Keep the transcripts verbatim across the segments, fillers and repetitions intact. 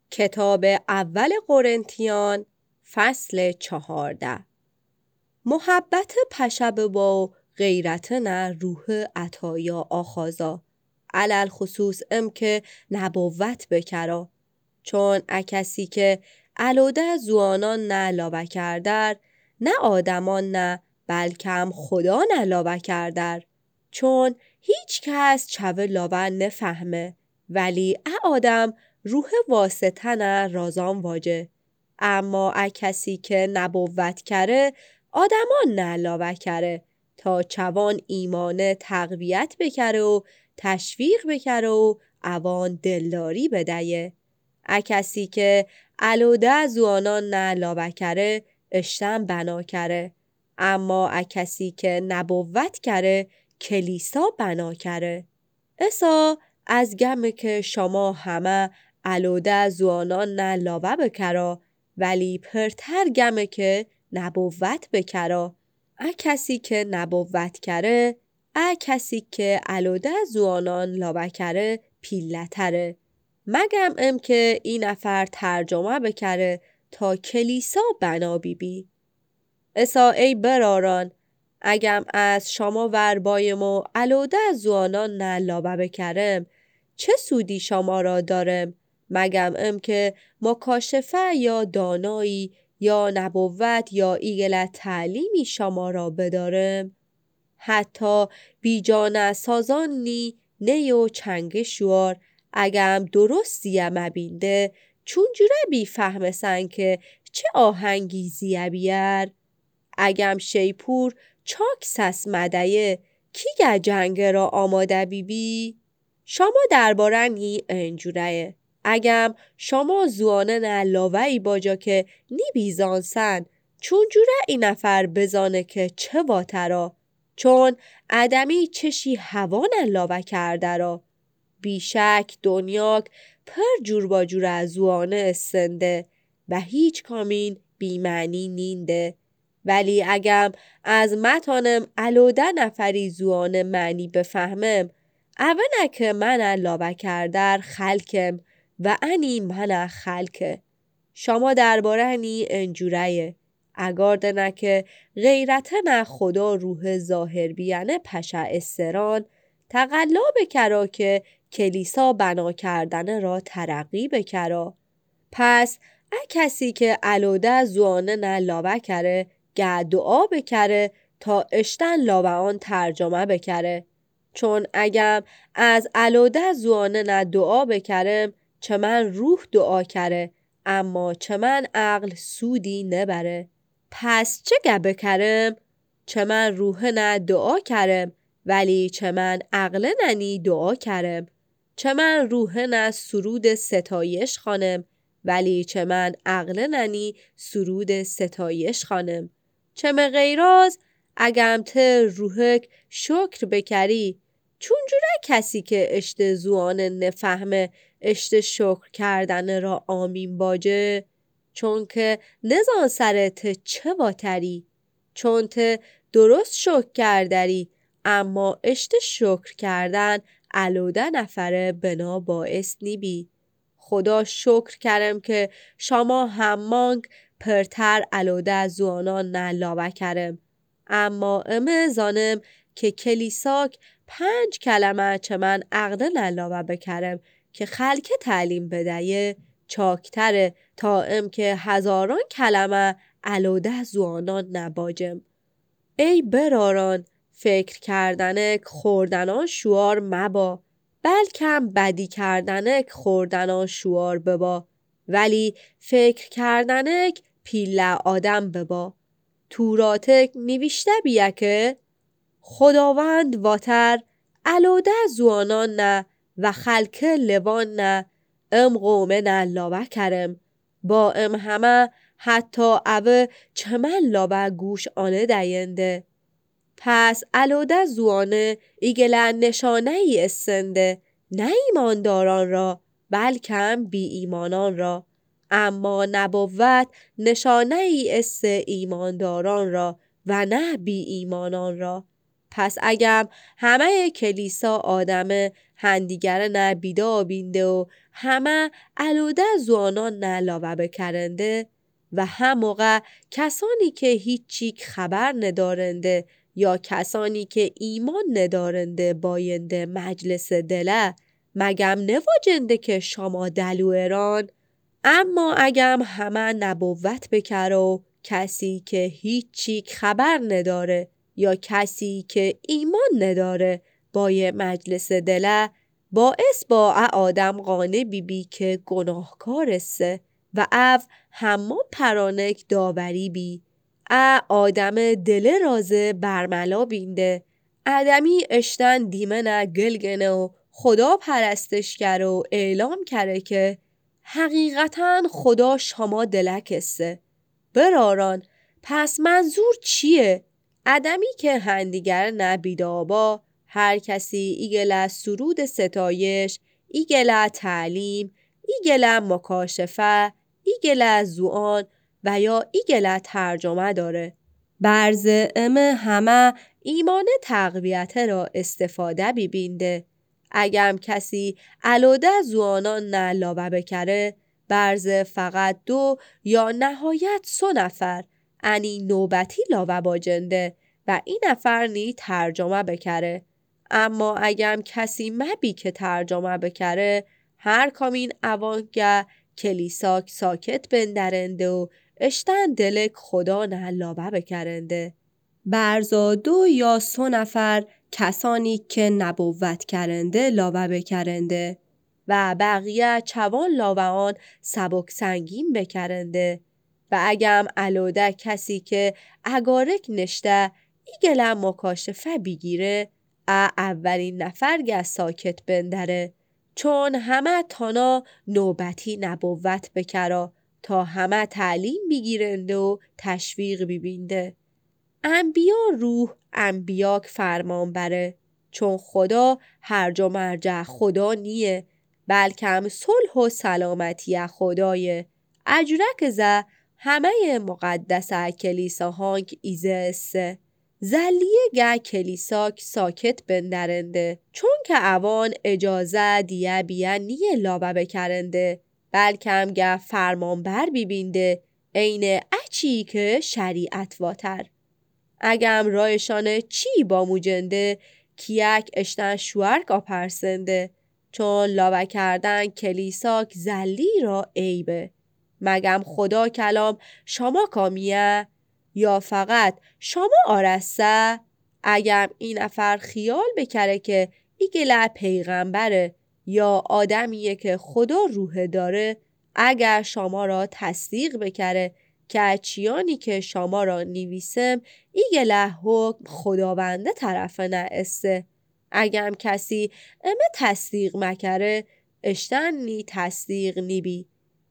کتاب اول قرنتیان فصل چهارده. محبت پشب با غیرت نه روح عطایا آخازا علل خصوص ام که نبوت بکرا چون اکسی که علوده زوانان نه لابه کردر نه آدمان نه بلکم خدا نه لابه کردر چون هیچ کس چوه لابه نفهمه ولی ا آدم روح واسطه نه رازان واجه اما ا کسی که نبوت کره آدمان نه لابه کره تا چوان ایمان تقویت بکره و تشویق بکره و اوان دلداری بدهیه ا کسی که علوده زوانان نه لابه کره اشتم بنا کره اما ا کسی که نبوت کره کلیسا بنا کره اسا از گمه که شما همه علوده زوانان نه لابه بکرا ولی پرتر گمه که نبوت بکرا ا کسی که نبوت کره ا کسی که علوده زوانان لابه کره پیله تره مگم ام که این نفر ترجمه بکره تا کلیسا بنا بی بی اسا ای براران اگم از شما ور بایم و علوده زوانان نه لابه بکرم چه سودی شما را دارم مگم ام که مکاشفه یا دانایی یا نبوت یا ایگل تعلیمی شما را بدارم حتی بیجانه سازان نی نی و چنگ شوار اگم درستی مبینده چون جوره بی فهم سن که چه آهنگی زیه بیر اگم شیپور چاک سس مدیه کی گه جنگ را آماده بی بی شما درباره نی انجوره اگم شما زوانه نه لاوه ای باجا که نی بیزان سن چون جوره این نفر بزانه که چه واترا چون ادمی چشی هوا نه لاوه کرده را بیشک دنیاک پر جور با جور زوانه استنده و هیچ کامین بی معنی نینده ولی اگم از متانم علوده نفری زوانه معنی بفهمم اوه که من لابه کردر خلکم و انی من خلکه شما درباره نی انجوره اگارده نه که غیرت نه خدا روح ظاهر بیانه پشه استران تقلا بکرا که کلیسا بنا کردن را ترقی بکرا پس ا کسی که علوده زوانه نه لابه کره گه دعا بکره تا اشتن لابه آن ترجمه بکره چون اگم از علوده زوانه نه دعا بکرم چه من روح دعا کره اما چه من عقل سودی نبره پس چه گه بکرم چه من روح نه دعا کرم ولی چه من عقل ننی دعا کرم چه من روح نه سرود ستایش خوانم ولی چه من عقل ننی سرود ستایش خوانم چه من غیراز اگم ته روحک شکر بکری چون جوره کسی که اشت زوانه نفهمه اشت شکر کردن را آمین باجه چون که نزان سر ته چه واتری چون ته درست شکر کردری اما اشت شکر کردن علوده نفره بنا باعث نی بی خدا شکر کرم که شما همانگ پرتر علوده زوانان نه لابه کرم اما امه زانم که کلیساک پنج کلمه چه من عقل نه لابه بکرم که خلک تعلیم بدهیه چاکتره تا ام که هزاران کلمه علوده زوانان نباجم ای براران فکر کردنک خوردنان شوار مبا بلکم بدی کردنک خوردنان شوار ببا ولی فکر کردنک پیله آدم ببا توراتک نوشته بیه که خداوند واتر علوده زوانان نه و خلک لوان نه ام قومه نه لابه کرم با ام همه حتی اوه چه من لابه گوش آنه دینده پس علوده زوانه ایگل نشانه ای استنده نه ایمانداران را بلکم بی ایمانان را اما نبوت نشانه ای است ایمانداران را و نه بی ایمانان را پس اگم همه کلیسا آدم هندیگر نه بیدا بینده و همه علوده زوانان نلاوه بکرنده و هموقع کسانی که هیچی خبر ندارنده یا کسانی که ایمان ندارنده باینده مجلس دله مگم نواجنده که شما دلویران. اما اگم همه نبوت بکره و کسی که هیچی خبر نداره یا کسی که ایمان نداره بای مجلس دله باعث با آدم قانه بی بی که گناهکار است و او همه پرانک داوری بی ا آدم دل رازه برملا بینده آدمی اشتن دیمنه گلگنه و خدا پرستش کرده و اعلام کرده که حقیقتا خدا شما دلک است. براران پس منظور چیه؟ آدمی که هندیگر نبیده آبا هر کسی ایگله سرود ستایش، ایگله تعلیم، ایگله مکاشفه، ایگله زوان و یا ایگله ترجمه داره. برز ام همه ایمان تقویت را استفاده ببینده. اگم کسی علوده زوانان نلاوه بکره برز فقط دو یا نهایت سه نفر انی نوبتی لاوه باجنده و این نفر نی ترجمه بکره. اما اگم کسی مبی که ترجمه بکره هر کامین اوانگه کلیساک ساکت بندرنده و اشتن دلک خدا نلاوه بکرنده. برزا دو یا سه نفر کسانی که نبوت کرنده لاوه بکرنده و بقیه چوان لاوه آن سبک سنگین بکرنده. و اگم علوده کسی که اگارک نشته ایگله مکاشفه بگیره ا اولین نفر گه ساکت بندره چون همه تانا نوبتی نبوت بکرا تا همه تعلیم بگیرنده و تشویق ببینده. انبیا روح انبیاک فرمان بره چون خدا هرج و مرج خدا نیه بلکه صلح و سلامتی خدایه. اجرک زه همه مقدس کلیساهانک ایزه است. زلیه گه کلیساک ساکت بندرنده چون که اوان اجازه دیه بیه نیه لاوه بکرنده بلکه گه فرمان بر ببینده این اچی که شریعت واتر. اگم رایشانه چی با موجنده کیک اشتن شوارک آپرسنده چون لاوه کردن کلیساک زلی را عیبه. مگم خدا کلام شما کامیه یا فقط شما آرسته؟ اگم این نفر خیال بکره که ایگله پیغمبره یا آدمیه که خدا روح داره اگر شما را تصدیق بکره که چیانی که شما را نیویسم ایگله حکم خداونده طرفه نه است. اگم کسی امه تصدیق مکره اشتن نی تصدیق نیبی.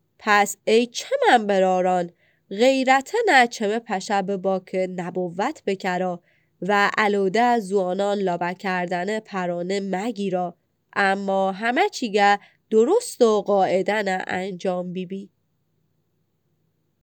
پس ای چه من براران غیرت نه چمه پشه ببا که نبوت بکرا و علوده زوانان لاوه کردن پرانه مگیرا اما همه چیگه درست و قاعده نه انجام بیبی.